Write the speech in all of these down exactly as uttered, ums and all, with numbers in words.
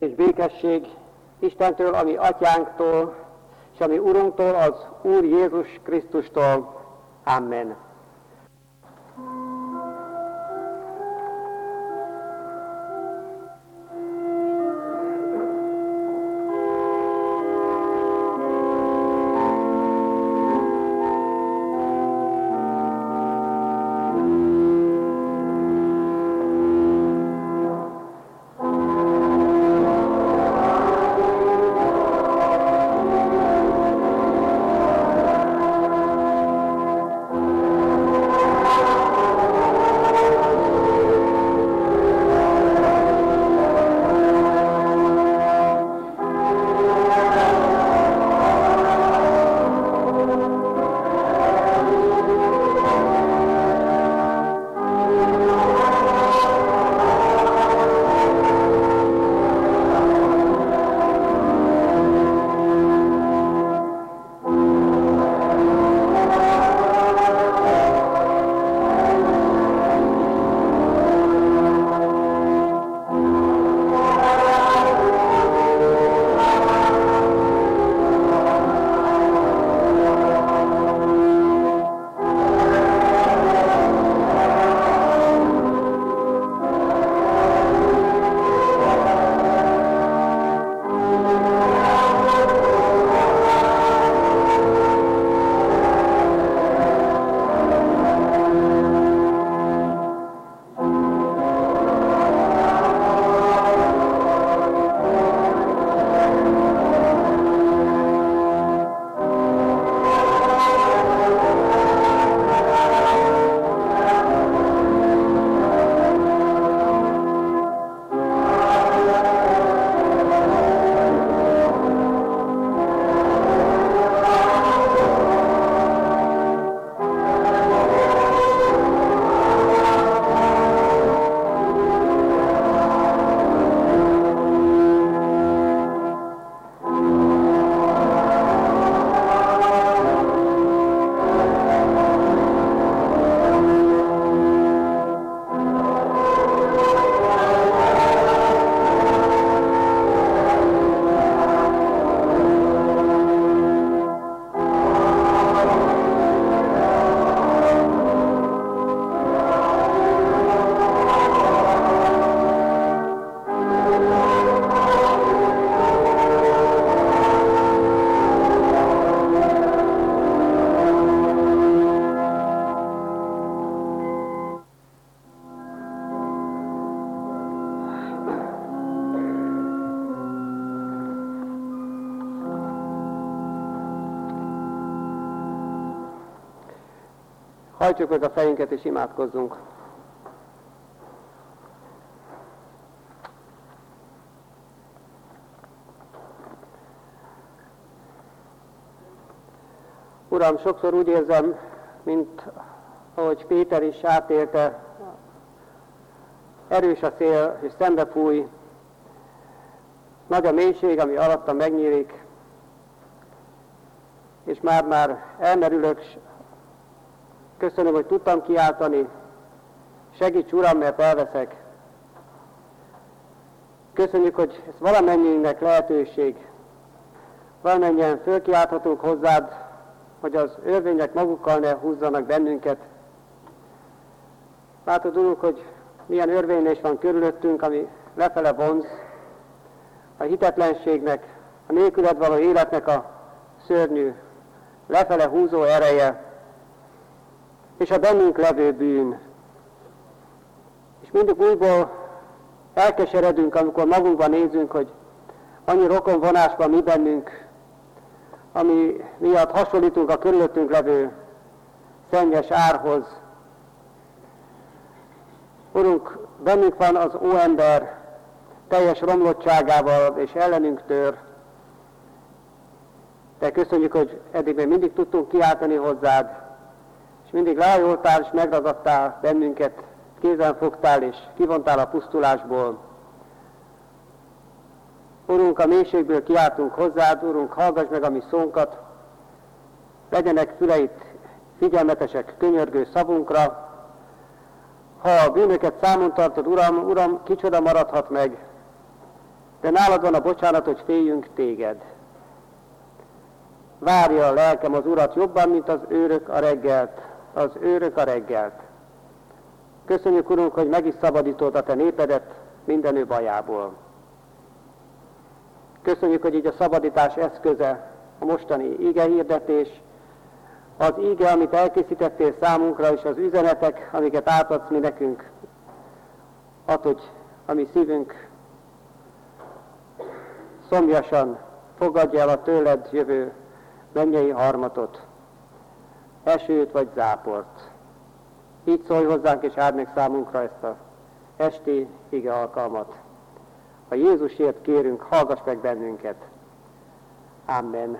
És békesség Istentől, ami Atyánktól, és ami Urunktól, az Úr Jézus Krisztustól. Amen. Hajtsuk meg a fejünket és imádkozzunk. Uram, sokszor úgy érzem, mint ahogy Péter is átélte, erős a szél és szembe fúj, nagy a mélység, ami alattam megnyílik, és már-már elmerülök. Köszönöm, hogy tudtam kiáltani. Segíts, Uram, mert elveszek. Köszönjük, hogy ez valamennyiünknek lehetőség. Valamennyien fölkiálthatunk hozzád, hogy az örvények magukkal ne húzzanak bennünket. Látod, Urunk, hogy milyen örvénylés van körülöttünk, ami lefele vonz. A hitetlenségnek, a nélküled való életnek a szörnyű, lefele húzó ereje, és a bennünk levő bűn. És mindig újból elkeseredünk, amikor magunkban nézünk, hogy annyi rokonvonás van mi bennünk, ami miatt hasonlítunk a körülöttünk levő szennyes árhoz. Urunk, bennünk van az óember teljes romlottságával, és ellenünk tör. De köszönjük, hogy eddig még mindig tudtunk kiáltani hozzád, és mindig rájoltál, és megragadtál bennünket, kézen fogtál, és kivontál a pusztulásból. Urunk, a mélységből kiáltunk hozzád, Urunk, hallgass meg a mi szónkat, legyenek füleit figyelmetesek könyörgő szavunkra. Ha a bűnöket számon tartod, Uram, Uram, kicsoda maradhat meg? de nálad van a bocsánat, hogy féljünk téged. Várja a lelkem az Urat jobban, mint az őrök a reggelt, az őrök a reggelt. Köszönjük, Urunk, hogy meg is szabadítod a te népedet minden ő bajából. Köszönjük, hogy így a szabadítás eszköze a mostani igehirdetés, az íge, amit elkészítettél számunkra, és az üzenetek, amiket átadsz mi nekünk, add, hogy a mi szívünk szomjasan fogadja el a tőled jövő mennyei harmatot, esőt vagy záport. Így szólj hozzánk, és áld meg számunkra ezt az esti ige alkalmat. Ha Jézusért kérünk, hallgass meg bennünket. Amen.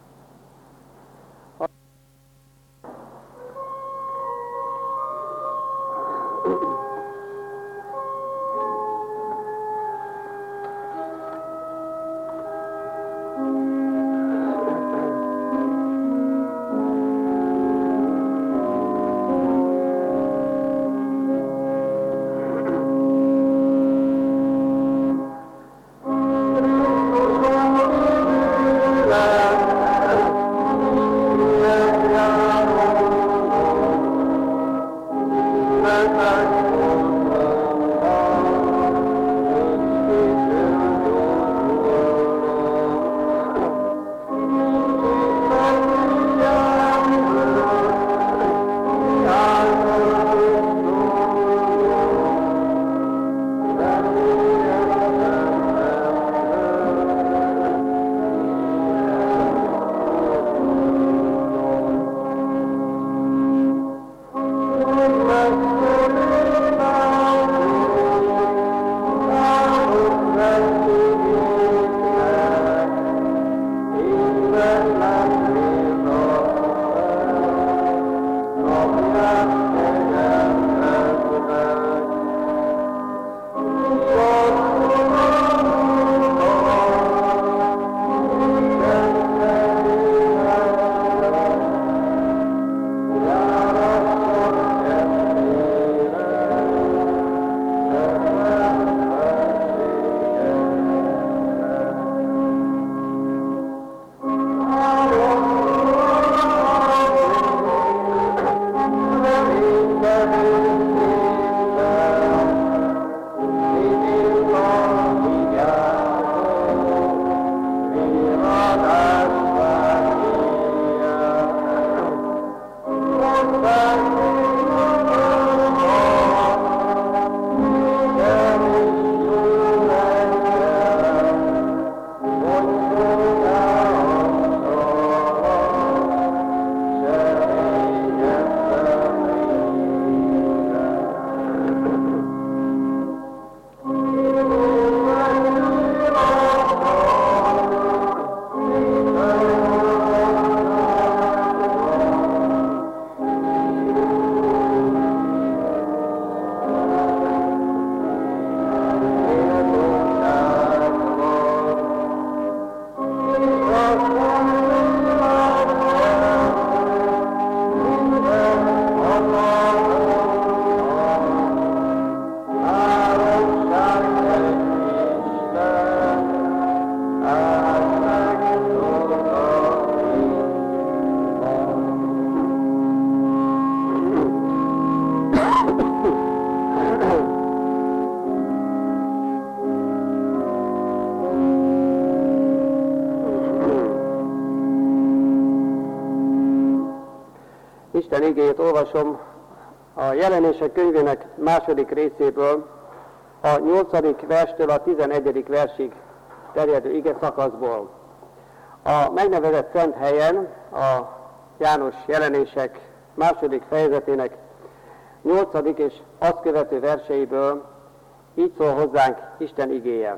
Isten igéjét olvasom a Jelenések könyvének második részéből, a nyolcadik verstől a tizenegyedik versig terjedő ige szakaszból. A megnevezett szent helyen a János Jelenések második fejezetének nyolcadik és azt követő verseiből így szól hozzánk Isten igéje.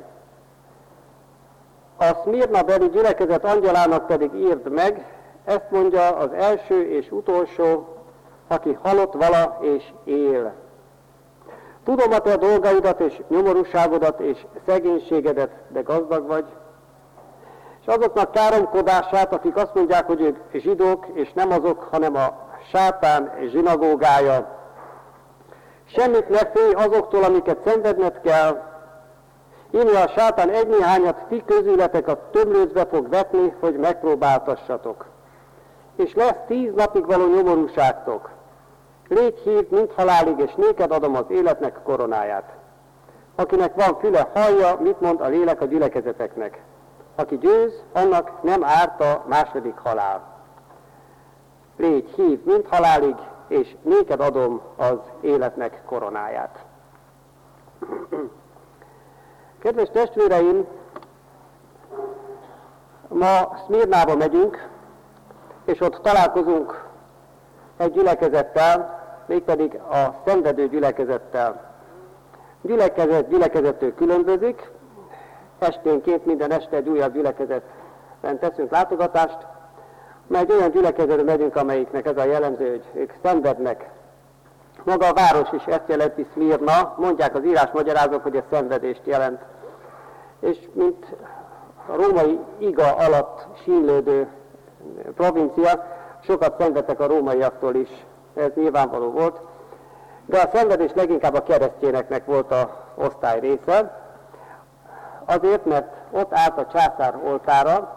A Szmirna beli gyülekezet angyalának pedig írd meg, ezt mondja az első és utolsó, aki halott vala és él. Tudom a te dolgaidat és nyomorúságodat és szegénységedet, de gazdag vagy, és azoknak káromkodását, akik azt mondják, hogy ők zsidók, és nem azok, hanem a sátán zsinagógája. Semmit ne félj azoktól, amiket szenvedned kell, Íme a sátán egynéhányat ti közületek a tömlőcbe fog vetni, hogy megpróbáltassatok. És lesz tíz napig való nyomorúságtok. Légy hív, mint halálig, és néked adom az életnek koronáját. Akinek van füle, hallja, mit mond a lélek a gyülekezeteknek. Aki győz, annak nem árt a második halál. Légy hív, mint halálig, és néked adom az életnek koronáját. Kedves testvéreim, ma Szmirnába megyünk, és ott találkozunk egy gyülekezettel, mégpedig a szenvedő gyülekezettel. Gyülekezet gyülekezettől különbözik, esténként minden este egy újabb gyülekezetben teszünk látogatást, mert egy olyan gyülekezetbe megyünk, amelyiknek ez a jellemző, hogy ők szenvednek. Maga a város is ezt jelenti, Szmirna, mondják az írásmagyarázók, hogy ez szenvedést jelent. És mint a római iga alatt sínlődő provincia, sokat szenvedtek a rómaiaktól is, ez nyilvánvaló volt. De a szenvedés leginkább a keresztényeknek volt az osztály része, azért, mert ott állt a császár oltára,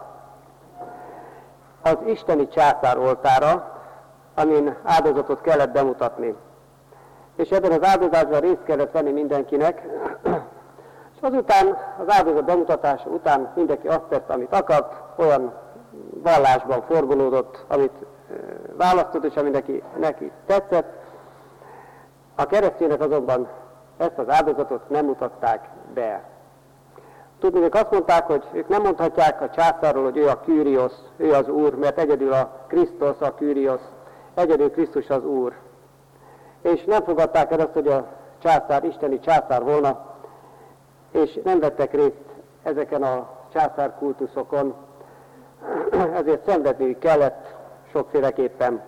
az isteni császár oltára, amin áldozatot kellett bemutatni. És ebben az áldozásban részt kellett venni mindenkinek, és azután, az áldozat bemutatása után mindenki azt tette, amit akart, olyan vallásban forgolódott, amit választott, és ami neki, neki tetszett. A keresztények azonban ezt az áldozatot nem mutatták be. Tudni, ők azt mondták, hogy ők nem mondhatják a császárról, hogy ő a Kyrios, ő az Úr, mert egyedül a Krisztus a Kyrios, egyedül Krisztus az Úr. És nem fogadták el azt, hogy a császár isteni császár volna, és nem vettek részt ezeken a császárkultuszokon, ezért szenvedniük kellett sokféleképpen.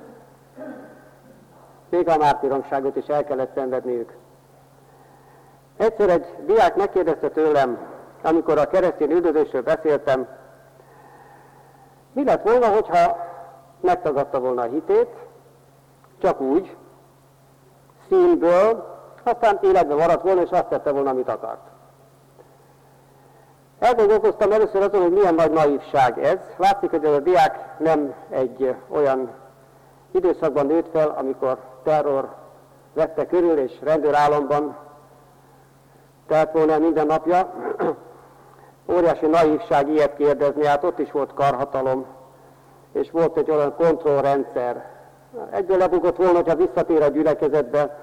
Még a mártíromságot is el kellett szenvedniük. Egyszer egy diák megkérdezte tőlem, amikor a keresztény üldözésről beszéltem, mi lett volna, hogyha megtagadta volna a hitét, csak úgy, színből, aztán életben maradt volna, és azt tette volna, amit akart. Elgondolkoztam először azon, hogy milyen nagy naivság ez. Látszik, hogy ez a diák nem egy olyan időszakban nőtt fel, amikor terror vette körül, és rendőrállamban telt volna minden napja. Óriási naivság ilyet kérdezni, hát ott is volt karhatalom, és volt egy olyan kontrollrendszer. Egyből lebukott volna, hogyha visszatér a gyülekezetbe.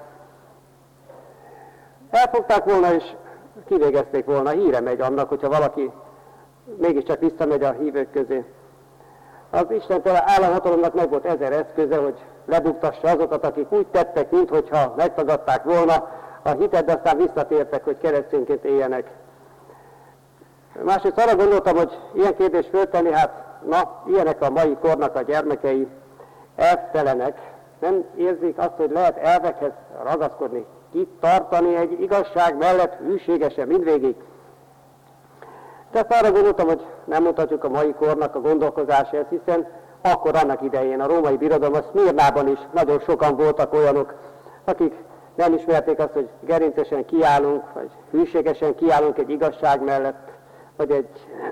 Elfogták volna, és kivégezték volna. Híre megy annak, hogyha valaki mégiscsak visszamegy a hívők közé. Az Isten államhatalomnak meg volt ezer eszköze, hogy lebuktassa azokat, akik úgy tettek, minthogyha megtagadták volna a hitet, de aztán visszatértek, hogy keresztényként éljenek. Másrészt arra gondoltam, hogy ilyen kérdést föltenni, hát na, ilyenek a mai kornak a gyermekei, elvtelenek, nem érzik azt, hogy lehet elvekhez ragaszkodni, itt tartani egy igazság mellett hűségesen mindvégig. De ezt arra gondoltam, hogy nem mutatjuk a mai kornak a gondolkozását, hiszen akkor annak idején a római birodalom, a Szmirnában is nagyon sokan voltak olyanok, akik nem ismerték azt, hogy gerincesen kiállunk, vagy hűségesen kiállunk egy igazság mellett, vagy egy,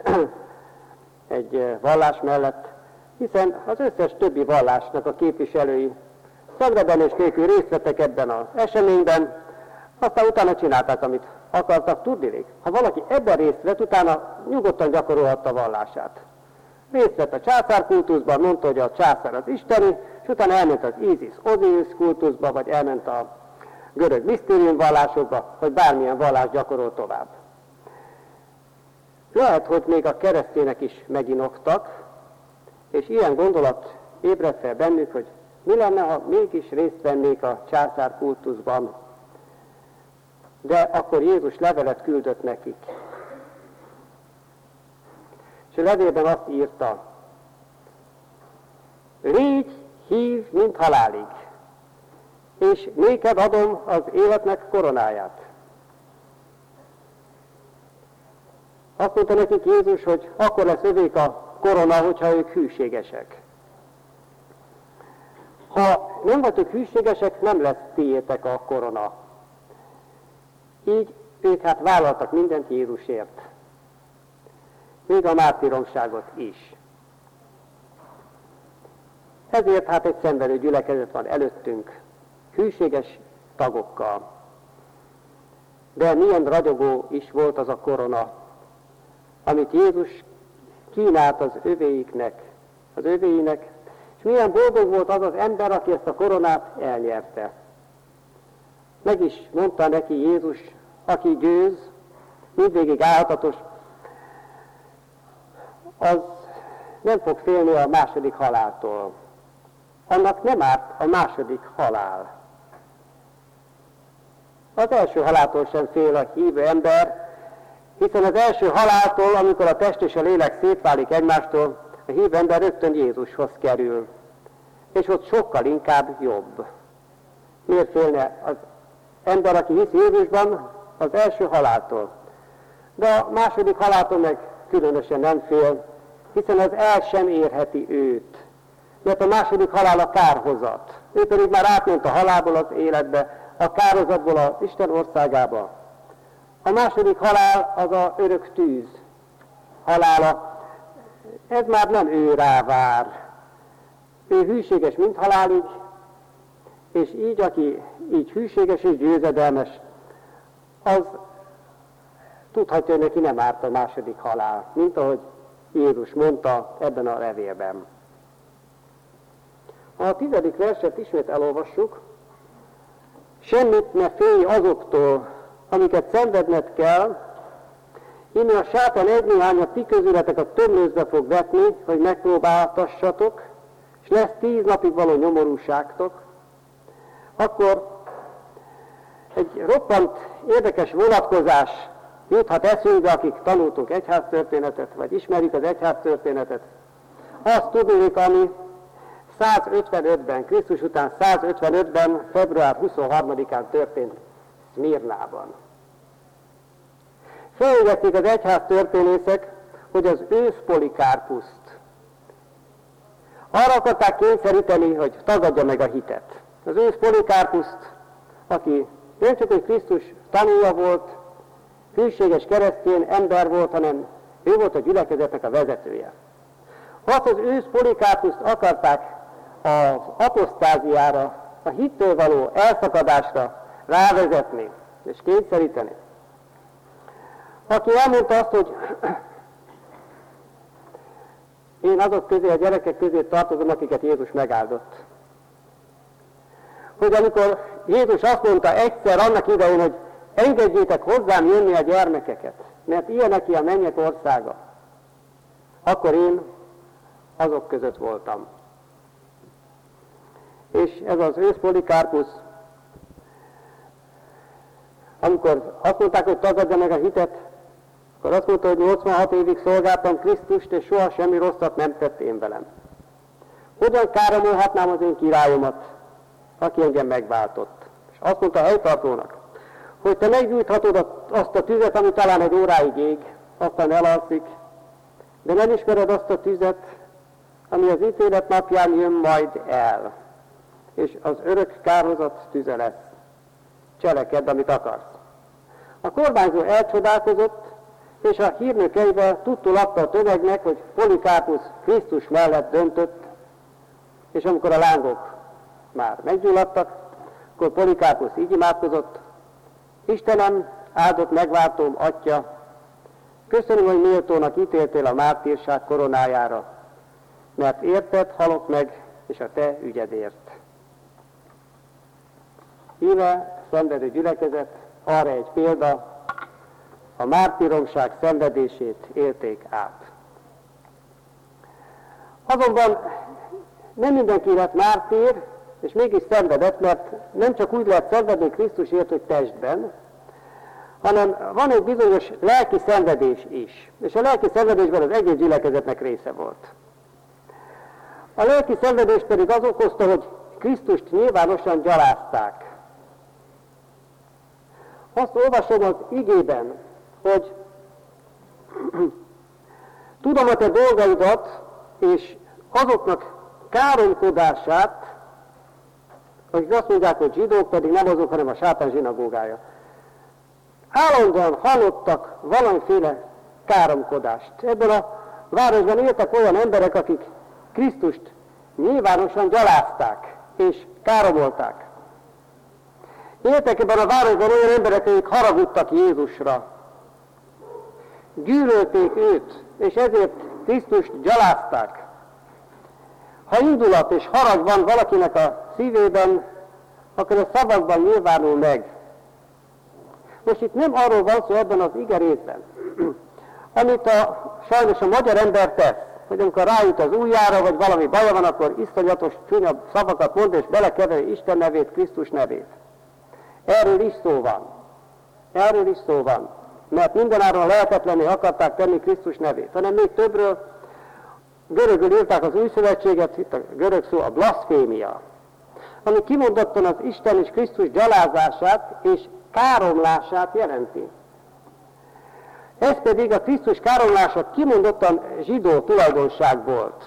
egy vallás mellett, hiszen az összes többi vallásnak a képviselői szemrebenés nélkül részt vettek ebben az eseményben, aztán utána csinálták, amit akartak, tudnilik. Ha valaki ebben részt vett, utána nyugodtan gyakorolhatta a vallását. Részt vett a császárkultuszban, mondta, hogy a császár az isteni, és utána elment az Isis-Osiris kultuszba, vagy elment a görög misztérium vallásokba, vagy bármilyen vallást gyakorol tovább. Lehet, hogy még a keresztények is meginoktak, és ilyen gondolat ébredt fel bennük, hogy mi lenne, ha mégis részt vennék a császár kultuszban. De akkor Jézus levelet küldött nekik. És a levélben azt írta, légy hív, mint halálig, és néked adom az életnek koronáját. Azt mondta nekik Jézus, hogy akkor lesz övék a korona, hogyha ők hűségesek. Ha nem vagytok hűségesek, nem lesz tiétek a korona. Így ők hát vállaltak mindent Jézusért. Még a mártíromságot is. Ezért hát egy szenvedő gyülekezet van előttünk, hűséges tagokkal. De milyen ragyogó is volt az a korona, amit Jézus kínált az övéiknek, az övéinek, és milyen boldog volt az az ember, aki ezt a koronát elnyerte. Meg is mondta neki Jézus, aki győz, mindvégig álhatatos, az nem fog félni a második haláltól. Annak nem árt a második halál. Az első haláltól sem fél a hívő ember, hiszen az első haláltól, amikor a test és a lélek szétválik egymástól, a hívő ember rögtön Jézushoz kerül. És ott sokkal inkább jobb. Miért félne az ember, aki hisz Jézusban, az első haláltól? De a második haláltól meg különösen nem fél, hiszen az el sem érheti őt. Mert a második halál a kárhozat. Ő pedig már átment a halálból az életbe, a kárhozatból az Isten országába. A második halál az a örök tűz halála. Ez már nem ő rá vár. Ő hűséges, mint halálig, és így, aki így hűséges és győzedelmes, az tudhatja, hogy neki nem árt a második halál, mint ahogy Jézus mondta ebben a levélben. A tizedik verset ismét elolvassuk. Semmit ne félj azoktól, amiket szenvedned kell, innen a sátán egy néhányat ti közületeket tömlőzbe fog vetni, hogy megpróbáltassatok, és lesz tíz napig való nyomorúságtok, akkor egy roppant érdekes vonatkozás juthat eszünkbe, akik tanultunk egyháztörténetet, vagy ismerjük az egyháztörténetet. Azt tudnék, ami százötvenötben, Krisztus után százötvenötben, február huszonharmadikán történt Szmirnában. Feljegyezték az egyháztörténészek, hogy az ősz Polikárpuszt arra akarták kényszeríteni, hogy tagadja meg a hitet. Az ősz Polikárpuszt, aki nem csak egy Krisztus tanúja volt, hűséges keresztény ember volt, hanem ő volt a gyülekezetnek a vezetője. Azt az ősz Polikárpuszt akarták az apostáziára, a hittől való elszakadásra rávezetni és kényszeríteni. Aki elmondta azt, hogy én azok közé, a gyerekek közé tartozom, akiket Jézus megáldott. Hogy amikor Jézus azt mondta egyszer annak idején, hogy engedjétek hozzám jönni a gyermekeket, mert ilyeneké a mennyek országa, akkor én azok között voltam. És ez az ősz Polikárpusz, amikor azt mondták, hogy tagadja meg a hitet, akkor azt mondta, hogy nyolcvanhat évig szolgáltam Krisztust, és soha semmi rosszat nem tett én velem. Hogyan káromolhatnám az én királyomat, aki engem megváltott? És azt mondta a helytartónak, hogy te meggyújthatod azt a tüzet, ami talán egy óráig ég, aztán elalszik, de nem ismered azt a tüzet, ami az ítélet napján jön majd el, és az örök kárhozat tüze lesz. Cselekedj, amit akarsz. A kormányzó elcsodálkozott, és a hírnökeivel tudtul adta a tömegnek, hogy Polikárpusz Krisztus mellett döntött, és amikor a lángok már meggyulladtak, akkor Polikárpusz így imádkozott, Istenem, áldott megváltóm, Atya, köszönöm, hogy méltónak ítéltél a mártírság koronájára, mert érted, halok meg, és a te ügyedért. Íme szenvedő gyülekezet, arra egy példa, a mártíromság szenvedését élték át. Azonban nem mindenki lett mártír, és mégis szenvedett, mert nem csak úgy lehet szenvedni Krisztusért, hogy testben, hanem van egy bizonyos lelki szenvedés is. És a lelki szenvedésben az egész gyülekezetnek része volt. A lelki szenvedés pedig az okozta, hogy Krisztust nyilvánosan gyalázták. Azt olvasom az igében, hogy tudom a te dolgaidat, és azoknak káromkodását, akik azt mondják, hogy zsidók, pedig nem azok, hanem a sátán zsinagógája. állandóan hallottak valamiféle káromkodást. Ebből a városban éltek olyan emberek, akik Krisztust nyilvánosan gyalázták és káromolták. Éltek ebben a városban olyan emberek, akik haragudtak Jézusra. Gyűlölték őt, és ezért Krisztust gyalázták. Ha indulat és harag van valakinek a szívében, akkor a szavakban nyilvánul meg. Most itt nem arról van szó ebben az ige részben, amit a, sajnos a magyar ember tesz, hogy amikor rájut az ujjára, vagy valami baja van, akkor iszonyatos, csúnya szavakat mond, és belekeveri Isten nevét, Krisztus nevét. Erről is szó van. Erről is szó van. Mert mindenáron lehetetlenné akarták tenni Krisztus nevét. Hanem még többről, görögül írták az új szövetséget, itt a görög szó a blaszfémia, ami kimondottan az Isten és Krisztus gyalázását és káromlását jelenti. Ez pedig a Krisztus káromlása kimondottan zsidó tulajdonság volt.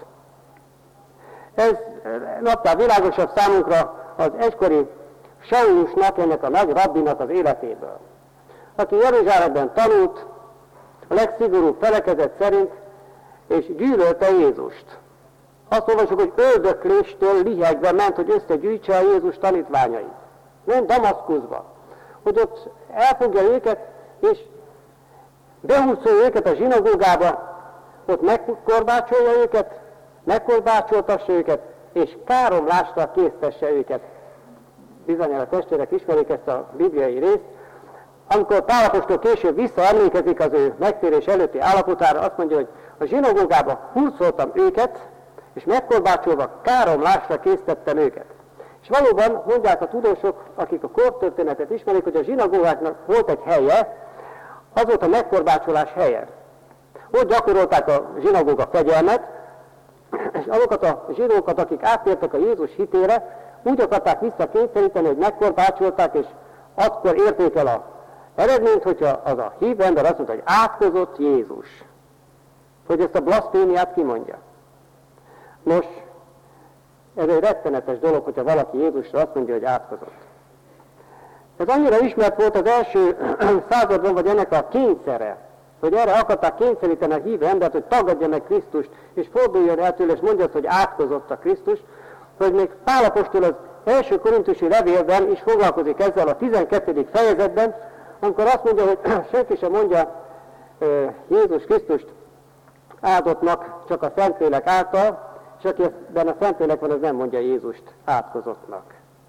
Ez napján világosabb számunkra az egykori Saulusnak, ennek a nagy rabbinak az életéből, aki Jeruzsálemben tanult, a legszigorúbb felekezet szerint, és gyűlölte Jézust. Azt olvasjuk, hogy öldökléstől lihegve ment, hogy összegyűjtse a Jézus tanítványait. Nem Damaszkuszba, hogy ott elfogja őket, és behúzolja őket a zsinagógába, ott megkorbácsolja őket, megkorbácsoltassa őket, és káromlásra késztesse őket. Bizonyára a testvérek ismerik ezt a bibliai részt. Amikor Pál apostol később visszaemlékezik az ő megtérés előtti állapotára, azt mondja, hogy a zsinagógába hurcoltam őket, és megkorbácsolva káromlásra késztettem őket. És valóban mondják a tudósok, akik a kortörténetet ismerik, hogy a zsinagógáknak volt egy helye, az volt a megkorbácsolás helye. Ott gyakorolták a zsinagóga fegyelmet, és azokat a zsidókat, akik áttértek a Jézus hitére, úgy akarták visszakényszeríteni, hogy megkorbácsolták, és akkor érték el a eredményt, hogyha az a hívő ember azt mondta, hogy átkozott Jézus. Hogy ezt a blaszfémiát kimondja. Nos, ez egy rettenetes dolog, hogyha valaki Jézusra azt mondja, hogy átkozott. Ez annyira ismert volt az első században, vagy ennek a kényszere, hogy erre akarták kényszeríteni a hívő embert, hogy tagadja meg Krisztust, és forduljon el tőle, és mondja azt, hogy átkozott a Krisztus, hogy még Pál apostol az első korintusi levélben is foglalkozik ezzel a tizenkettedik fejezetben, amikor azt mondja, hogy senki sem mondja Jézus Krisztust áldottnak, csak a Szentlélek által, és akiben a Szentlélek van, az nem mondja Jézust átkozottnak.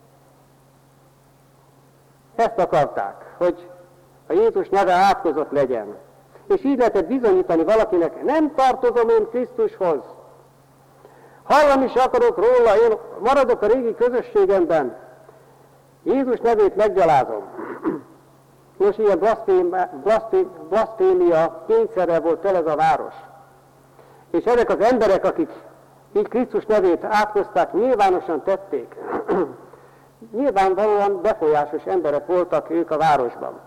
Ezt akarták, hogy a Jézus neve átkozott legyen. És így lehetett bizonyítani valakinek, nem tartozom én Krisztushoz. Hallani is akarok róla, én maradok a régi közösségemben. Jézus nevét meggyalázom. Nos, ilyen blaszfémia kényszerrel volt el ez a város. És ezek az emberek, akik így Krisztus nevét átkozták, nyilvánosan tették. Nyilvánvalóan befolyásos emberek voltak ők a városban.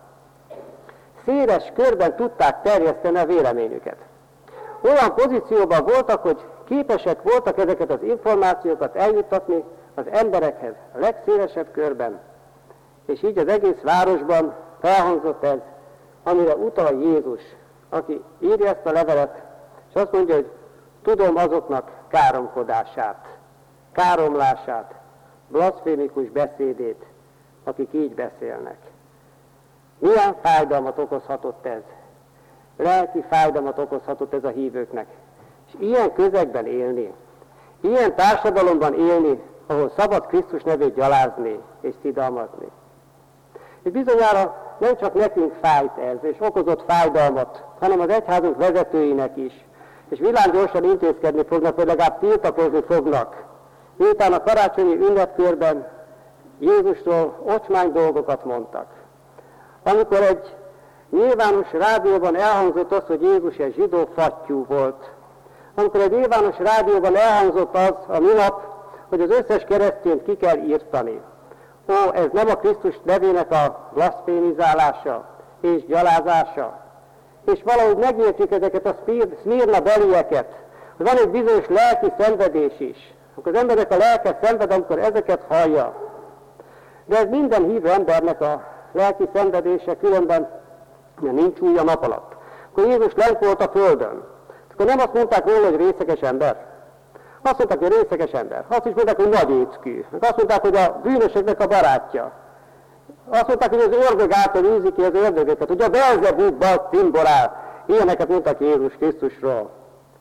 Széles körben tudták terjeszteni a véleményüket. Olyan pozícióban voltak, hogy képesek voltak ezeket az információkat eljuttatni az emberekhez a legszélesebb körben. És így az egész városban felhangzott ez, amire utal Jézus, aki írja ezt a levelet, és azt mondja, hogy tudom azoknak káromkodását, káromlását, blaszfémikus beszédét, akik így beszélnek. Milyen fájdalmat okozhatott ez? Lelki fájdalmat okozhatott ez a hívőknek. És ilyen közegben élni, ilyen társadalomban élni, ahol szabad Krisztus nevét gyalázni és szidalmazni. És bizonyára nem csak nekünk fájt ez, és okozott fájdalmat, hanem az egyházunk vezetőinek is. És villámgyorsan intézkedni fognak, vagy legalább tiltakozni fognak. Miután a karácsonyi ünnepkörben Jézusról ocsmány dolgokat mondtak. Amikor egy nyilvános rádióban elhangzott az, hogy Jézus egy zsidó fattyú volt. Amikor egy nyilvános rádióban elhangzott az a minap, hogy az összes keresztényt ki kell írtani. Ó, ez nem a Krisztus nevének a blaszfémizálása és gyalázása. És valahogy megértjük ezeket a Szmirna belieket, hogy van egy bizonyos lelki szenvedés is. Akkor az embernek a lelke szenved, amikor ezeket hallja. De ez minden hívő embernek a lelki szenvedése, különben mert nincs új a nap alatt. Akkor Jézus lent volt a földön. Akkor nem azt mondták róla, hogy részeges ember. Azt mondták, hogy részeges ember. Azt is mondták, hogy nagy éckű. Azt mondták, hogy a bűnösöknek a barátja. Azt mondták, hogy az ördög által űzi ki az ördögöket, hogy a Belzebubban szimbolál. Ilyeneket mondtak Jézus Krisztusról.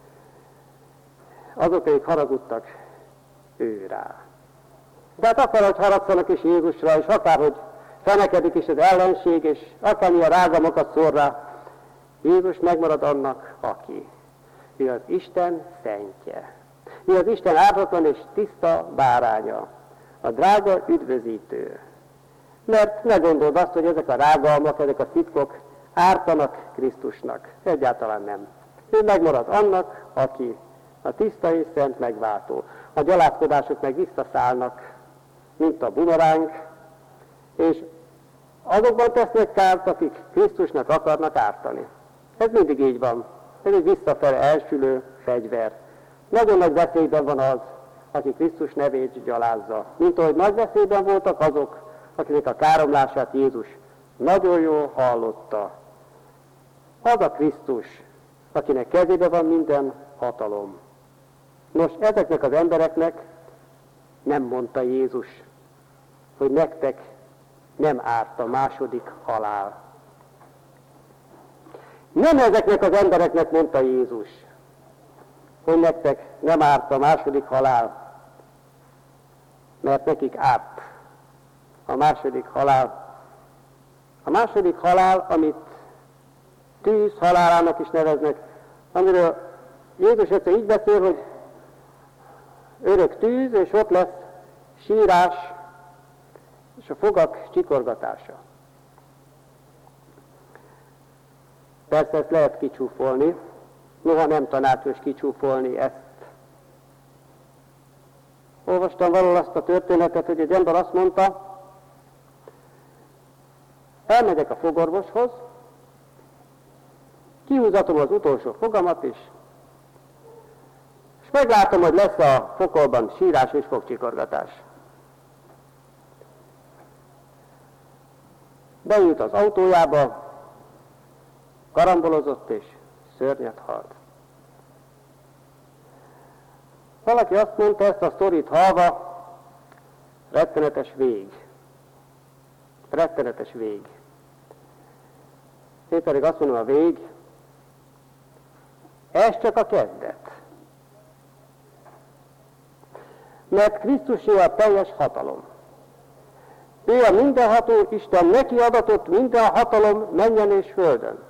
Azok pedig haragudtak ő rá. De hát akár, hogy haragszanak is Jézusra, és akár, hogy fenekedik is az ellenség, és akármilyen rágalmakat szól rá, Jézus megmarad annak, aki. Ő az Isten szentje. Ő az Isten ártatlan és tiszta báránya. A drága üdvözítő. Mert ne gondold azt, hogy ezek a rágalmak, ezek a titkok ártanak Krisztusnak. Egyáltalán nem. Ő megmarad annak, aki a tiszta és szent megváltó. A gyalázkodások meg visszaszállnak, mint a bumeráng, és azokban tesznek kárt, akik Krisztusnak akarnak ártani. Ez mindig így van. Ez egy visszafele elsülő fegyver. Nagyon nagy veszélyben van az, aki Krisztus nevét gyalázza. Mint ahogy nagy veszélyben voltak azok, akinek a káromlását Jézus nagyon jól hallotta. Az a Krisztus, akinek kezébe van minden hatalom. Nos, ezeknek az embereknek nem mondta Jézus, hogy nektek nem árt a második halál. Nem ezeknek az embereknek mondta Jézus, hogy nektek nem árt a második halál, mert nekik árt a második halál. A második halál, amit tűz halálának is neveznek, amiről Jézus egyszer így beszél, hogy örök tűz, és ott lesz sírás, és a fogak csikorgatása. Persze ezt lehet kicsúfolni, noha nem tanácsos kicsúfolni ezt. Olvastam valahol azt a történetet, hogy egy ember azt mondta, elmegyek a fogorvoshoz, kihúzatom az utolsó fogamat is, és meglátom, hogy lesz a fokolban sírás és fogcsikorgatás. Beült az autójába, karambolozott és szörnyet halt. Valaki azt mondta, ezt a sztorit hallva, rettenetes vég. Rettenetes vég. Én pedig azt mondom, a vég, ez csak a kezdet. Mert Krisztusé a teljes hatalom. Ő a mindenható Isten, neki adatott minden hatalom mennyen és földön.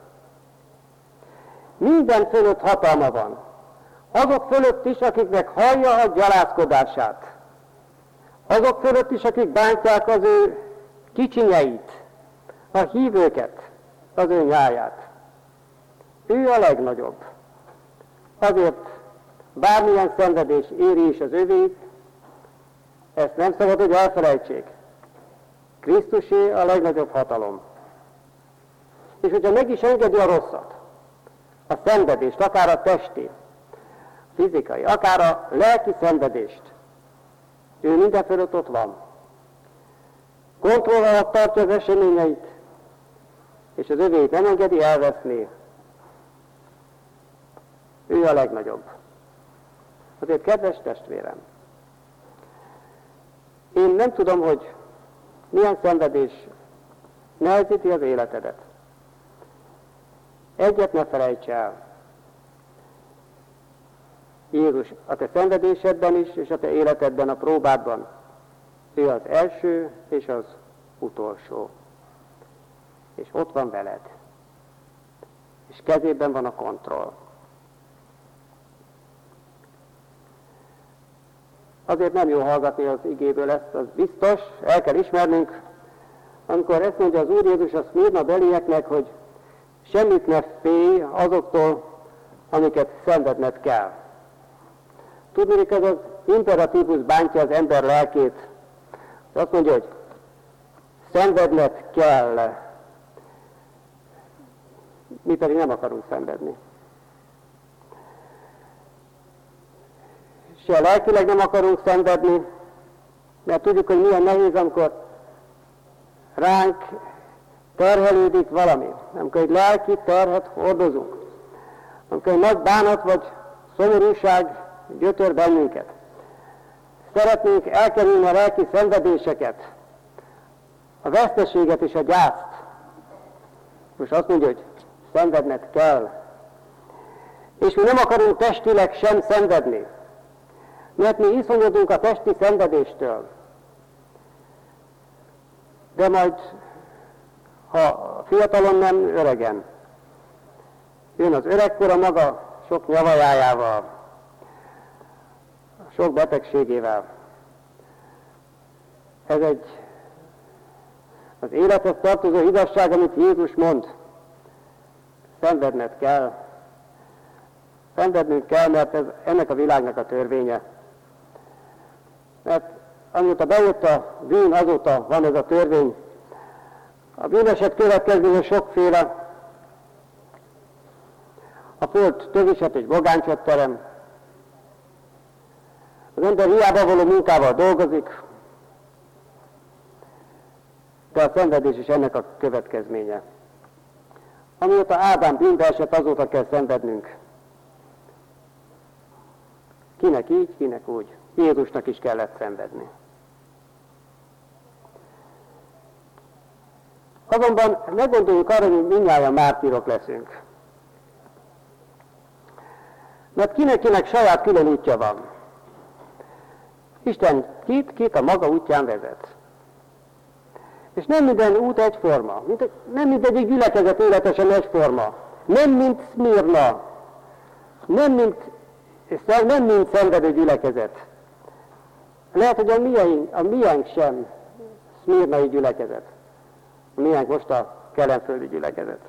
Minden fölött hatalma van. Azok fölött is, akiknek hallja a gyalázkodását. Azok fölött is, akik bántják az ő kicsinyeit, a hívőket, az ő nyáját. Ő a legnagyobb. Azért bármilyen szenvedés éri is az övéit, ezt nem szabad, hogy elfelejtsék. Krisztusé a legnagyobb hatalom. És hogyha meg is engedi a rosszat, a szenvedést, akár a testi, fizikai, akár a lelki szenvedést, ő minden fölött ott van. Kontroll alatt tartja az eseményeit, és az övéit nem engedi elveszni. Ő a legnagyobb. Azért, kedves testvérem, én nem tudom, hogy milyen szenvedés nehezíti az életedet. Egyet ne felejts el. Jézus a te szenvedésedben is, és a te életedben, a próbádban. Ő az első és az utolsó. És ott van veled. És kezében van a kontroll. Azért nem jó hallgatni az igéből ezt, az biztos, el kell ismernünk, amikor ezt mondja az Úr Jézus a Szmirna belieknek, hogy semmit ne félj azoktól, amiket szenvedned kell. Tudni, hogy ez az imperatívus bántja az ember lelkét. Azt mondja, hogy szenvedned kell. Mi pedig nem akarunk szenvedni. Se lelkileg nem akarunk szenvedni, mert tudjuk, hogy milyen nehéz, amikor ránk terhelődik valami, amikor egy lelki terhet hordozunk, amikor egy nagy bánat vagy szomorúság gyötör bennünket. Szeretnénk elkerülni a lelki szenvedéseket, a veszteséget és a gyászt. Most azt mondja, hogy szenvedned kell. És mi nem akarunk testileg sem szenvedni, mert mi iszonyodunk a testi szenvedéstől. De majd, ha fiatalon nem, öregen. Jön az öregkora maga sok nyavajájával, sok betegségével. Ez egy az élethez tartozó igazság, amit Jézus mond. Szenvedned kell. Szenvednünk kell, mert ez ennek a világnak a törvénye. Mert amióta bejött a bűn, azóta van ez a törvény. A bűneset következménye sokféle. A föld töviset és bogáncsot terem. Az ember hiába való munkával dolgozik, de a szenvedés is ennek a következménye. Amióta Ádám bűnbe esett, azóta kell szenvednünk. Kinek így, kinek úgy. Jézusnak is kellett szenvedni. Azonban ne gondoljunk arra, hogy mindnyájan mártírok leszünk. Mert kinek-kinek saját külön útja van. Isten kit, kit a maga útján vezet. És nem minden út egyforma. Nem mindegyik gyülekezet életesen egyforma. Nem mint Szmirna. Nem mint, nem mint szenvedő gyülekezet. Lehet, hogy a miénk, a miénk sem szmirnai gyülekezet. A miénk most a kelenföldi gyülekezet.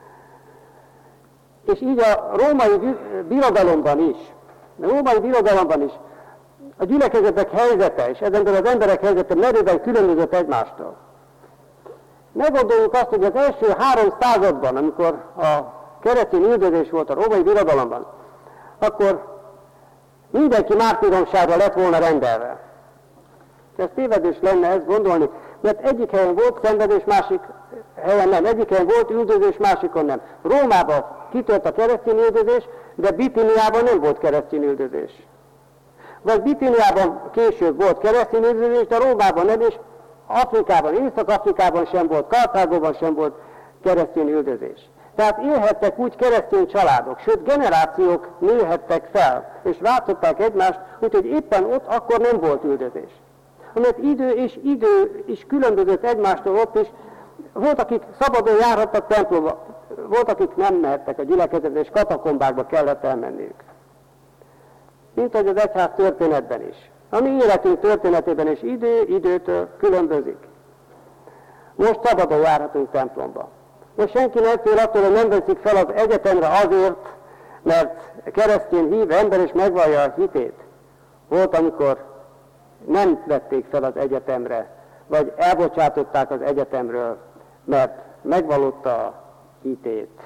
És így a római birodalomban is, a római birodalomban is a gyülekezetek helyzete, és ezenből az emberek helyzete merőben különbözött egymástól. Ne gondoljuk azt, hogy az első három században, amikor a keresztény üldözés volt a római birodalomban, akkor mindenki mártíromságra lett volna rendelve. Ez tévedés lenne ezt gondolni, mert egyik helyen volt szenvedés, másik helyen nem. Egyik helyen volt üldözés, másikon nem. Rómában kitört a keresztény üldözés, de Bitiniában nem volt keresztény üldözés. Vagy Bitiniában később volt keresztény üldözés, de Rómában nem, és Afrikában, Észak-Afrikában sem volt, Kartágóban sem volt keresztény üldözés. Tehát élhettek úgy keresztény családok, sőt generációk nőhettek fel, és váltották egymást, úgyhogy éppen ott akkor nem volt üldözés. Mert idő és idő is különbözött egymástól ott is. Volt, akik szabadon járhattak templomba, volt, akik nem mehettek a gyülekezetbe, és katakombákba kellett elmenniük. Mint ahogy az egyház történetben is. A mi életünk történetében is idő időtől különbözik. Most szabadon járhatunk templomba. Most senki nem fél attól, hogy nem veszik fel az egyetemre azért, mert keresztény hív ember is megvallja a hitét. Volt, amikor nem vették fel az egyetemre, vagy elbocsátották az egyetemről, mert megvallotta a hitét.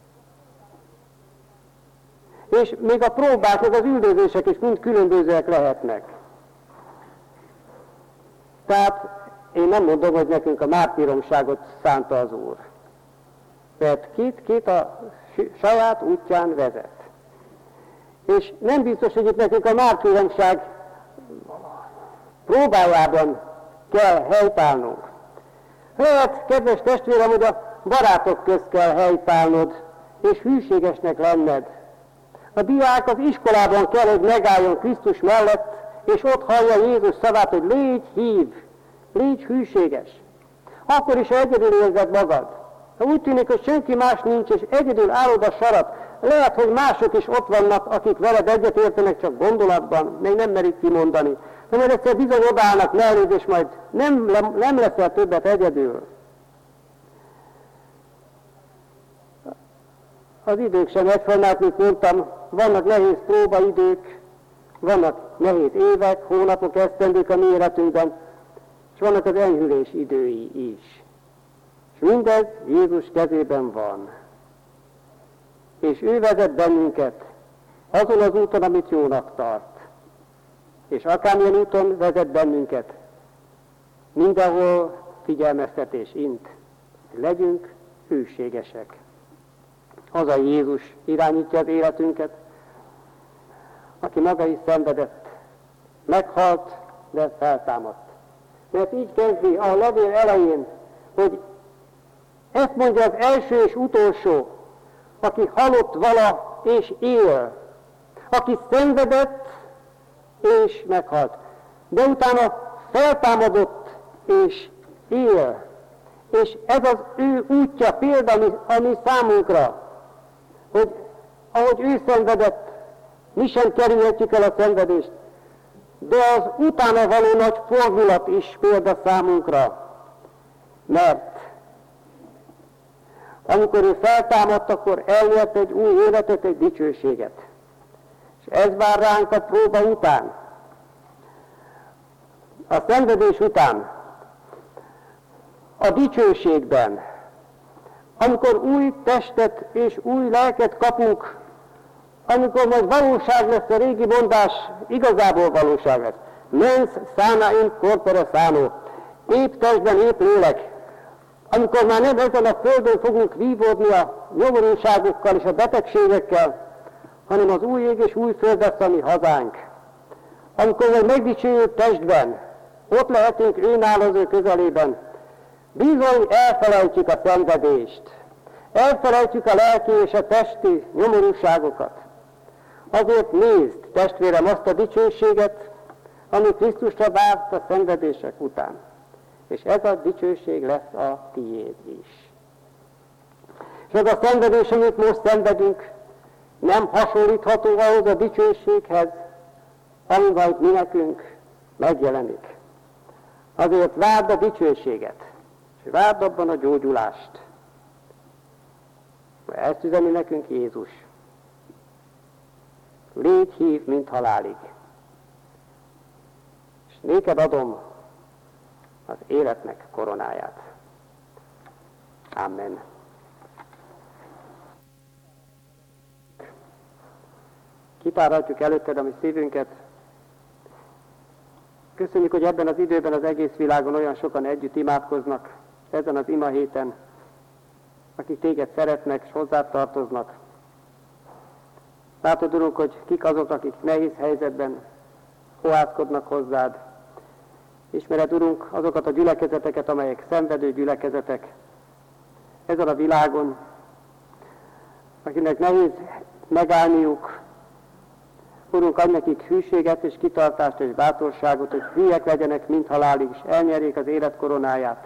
És még a próbák, meg az üldözések is mind különbözőek lehetnek. Tehát én nem mondom, hogy nekünk a mártíromságot szánta az Úr. Mert kit, kit a saját útján vezet. És nem biztos, hogy itt nekünk a mártíromság próbájában kell helytállnunk. Lehet, kedves testvérem, hogy a barátok közt kell helytállnod, és hűségesnek lenned. A diák az iskolában kell, hogy megálljon Krisztus mellett, és ott hallja Jézus szavát, hogy légy hív, légy hűséges. Akkor is, ha egyedül érzed magad. Ha úgy tűnik, hogy senki más nincs, és egyedül állod a sarat, lehet, hogy mások is ott vannak, akik veled egyetértenek csak gondolatban, még nem merik kimondani. De majd egyszer bizony odaállnak melléd, és majd nem, nem leszel többet egyedül. Az idők sem egyformák, mint mondtam, vannak nehéz próbaidők, vannak nehéz évek, hónapok, esztendők a mi életünkben, és vannak az enyhülés idői is. És mindez Jézus kezében van. És ő vezet bennünket azon az úton, amit jónak tart. És akármilyen úton vezet bennünket, mindenhol figyelmeztetés int. legyünk hűségesek. Az a Jézus irányítja az életünket, aki maga is szenvedett, meghalt, de feltámadt. Mert így kezdi a levél elején, hogy ezt mondja az első és utolsó, aki halott vala és él, aki szenvedett és meghalt, de utána feltámadott és él. És ez az ő útja, példa a mi számunkra, hogy ahogy ő szenvedett, mi sem kerülhetjük el a szenvedést, de az utána való nagy fordulat is példa számunkra, mert amikor ő feltámadt, akkor elnyert egy új életet, egy dicsőséget. És ez vár ránk a próba után, a szenvedés után, a dicsőségben, amikor új testet és új lelket kapunk, amikor majd valóság lesz a régi mondás, igazából valóság lesz. Mens sana in corpore sano, épp testben, épp lélek. Amikor már nem ezen a földön fogunk vívódni a nyomorúságokkal és a betegségekkel, hanem az új ég és új föld lesz a mi hazánk. Amikor majd megdicsőült testben, ott lehetünk őnála az ő közelében, bizony elfelejtjük a szenvedést, elfelejtjük a lelki és a testi nyomorúságokat. Azért nézd, testvérem, azt a dicsőséget, ami Krisztusra várt a szenvedések után. És ez a dicsőség lesz a tiéd is. És ez a szenvedés, amit most szenvedünk, nem hasonlítható ahhoz a dicsőséghez, ami majd mi nekünk megjelenik. Azért várd a dicsőséget, és várd abban a gyógyulást. Ezt üzeni nekünk Jézus. Légy hív, mint halálig. És néked adom az életnek koronáját. Amen. Kitárhatjuk előtted a mi szívünket. Köszönjük, hogy ebben az időben az egész világon olyan sokan együtt imádkoznak, ezen az ima héten, akik téged szeretnek és hozzád tartoznak. Látod, Urunk, hogy kik azok, akik nehéz helyzetben fohászkodnak hozzád. Ismered, Urunk, azokat a gyülekezeteket, amelyek szenvedő gyülekezetek ezen a világon, akinek nehéz megállniuk. Urunk, adj nekik hűséget és kitartást és bátorságot, hogy hülyek legyenek, mint halálig, és elnyerjék az élet koronáját.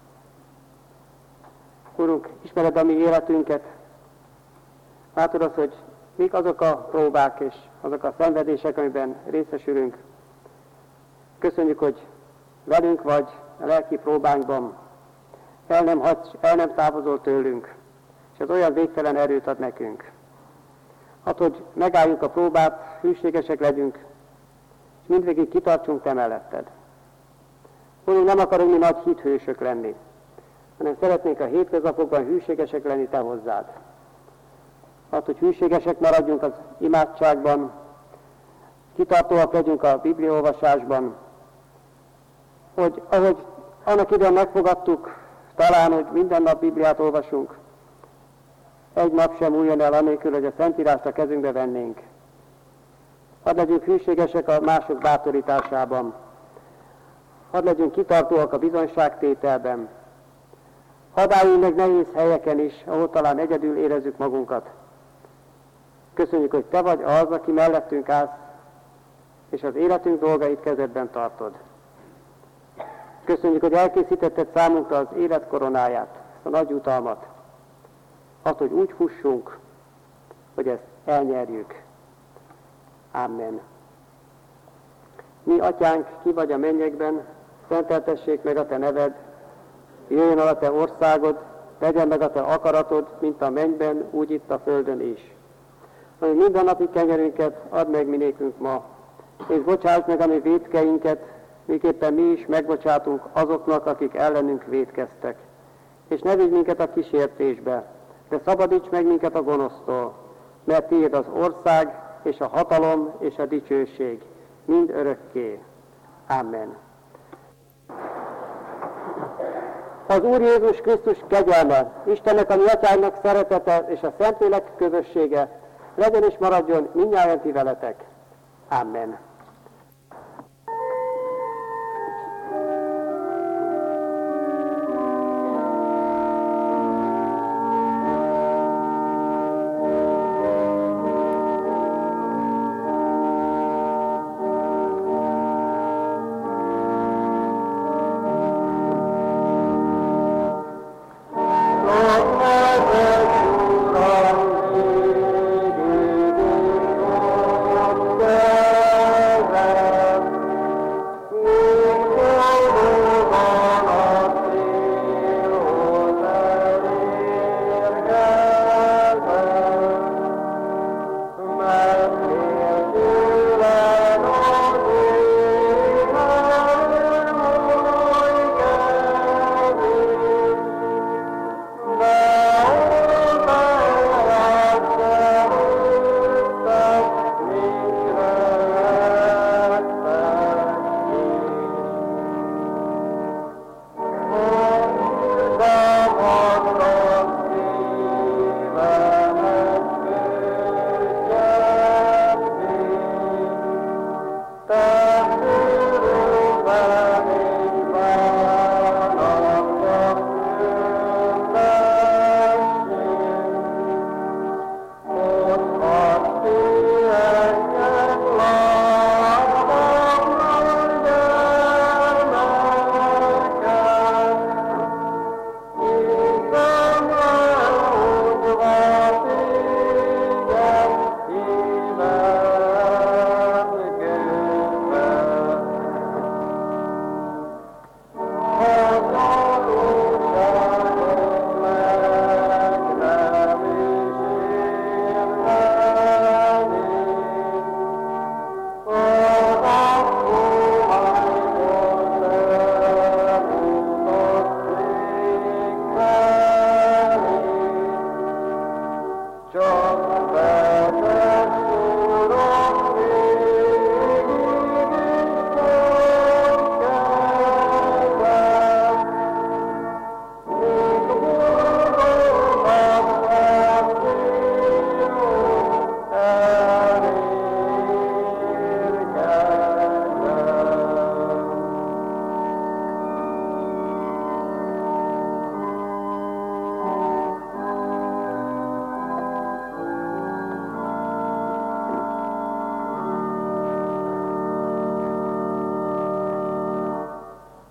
Urunk, ismered a mi életünket. Látod azt, hogy mik azok a próbák és azok a szenvedések, amiben részesülünk. Köszönjük, hogy velünk vagy a lelki próbánkban. El nem hagysz, el nem távozol tőlünk, és ez olyan végtelen erőt ad nekünk. Hát, hogy megálljuk a próbát, hűségesek legyünk, és mindvégig kitartsunk te melletted. Úrunk, nem akarunk mi nagy hithősök lenni, hanem szeretnénk a hétköznapokban hűségesek lenni te hozzád. Hát, hogy hűségesek maradjunk az imádságban, kitartóak legyünk a bibliaolvasásban, hogy ahogy annak idején megfogadtuk, talán, hogy minden nap Bibliát olvasunk, egy nap sem újjon el anélkül, hogy a Szentírást a kezünkbe vennénk. Hadd legyünk hűségesek a mások bátorításában. Hadd legyünk kitartóak a bizonyságtételben. Hadd álljunk meg nehéz helyeken is, ahol talán egyedül érezzük magunkat. Köszönjük, hogy te vagy az, aki mellettünk állsz, és az életünk dolgait kezedben tartod. Köszönjük, hogy elkészítetted számunkra az élet koronáját, ezt a nagy jutalmat. Azt, hogy úgy fussunk, hogy ezt elnyerjük. Amen. Mi, Atyánk, ki vagy a mennyekben, szenteltessék meg a te neved, jöjjön el a te országod, legyen meg a te akaratod, mint a mennyben, úgy itt a földön is. Ami mindennapi kenyerünket add meg mi nékünk ma, és bocsáss meg a mi vétkeinket, miképpen mi is megbocsátunk azoknak, akik ellenünk vétkeztek. És ne vigy minket a kísértésbe, de szabadíts meg minket a gonosztól, mert tiéd az ország, és a hatalom, és a dicsőség, mind örökké. Amen. Az Úr Jézus Krisztus kegyelme, Istennek a mi Atyának szeretete és a Szentlélek közössége legyen és maradjon mindnyájan ti veletek. Amen. Joy.